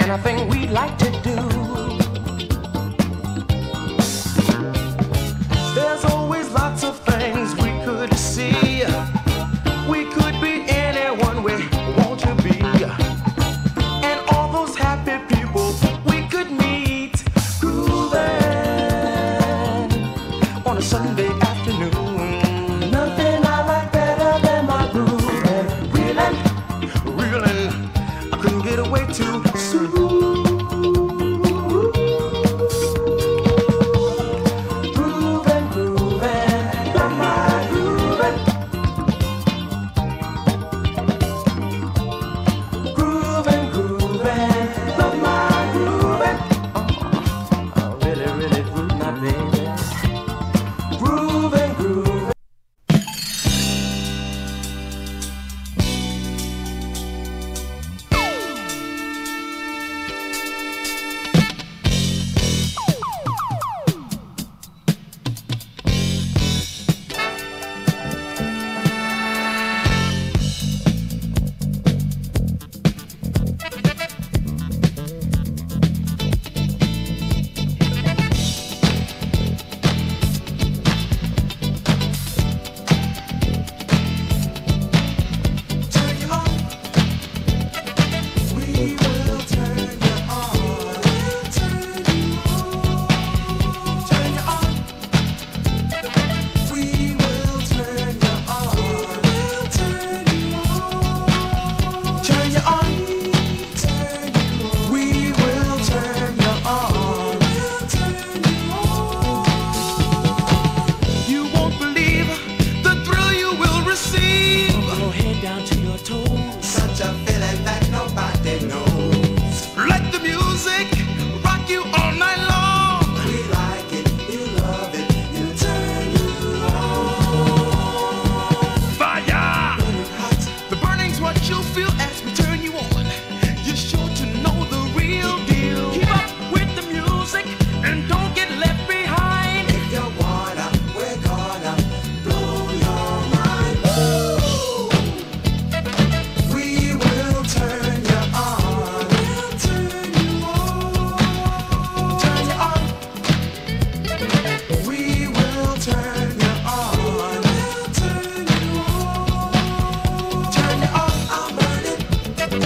anything we'd like to do. There's always lots of things we could see. We could be anyone we want to be, and all those happy people we could meet grooving on a Sunday afternoon. Nothing I like better than my grooving, reeling, I couldn't get away too soon.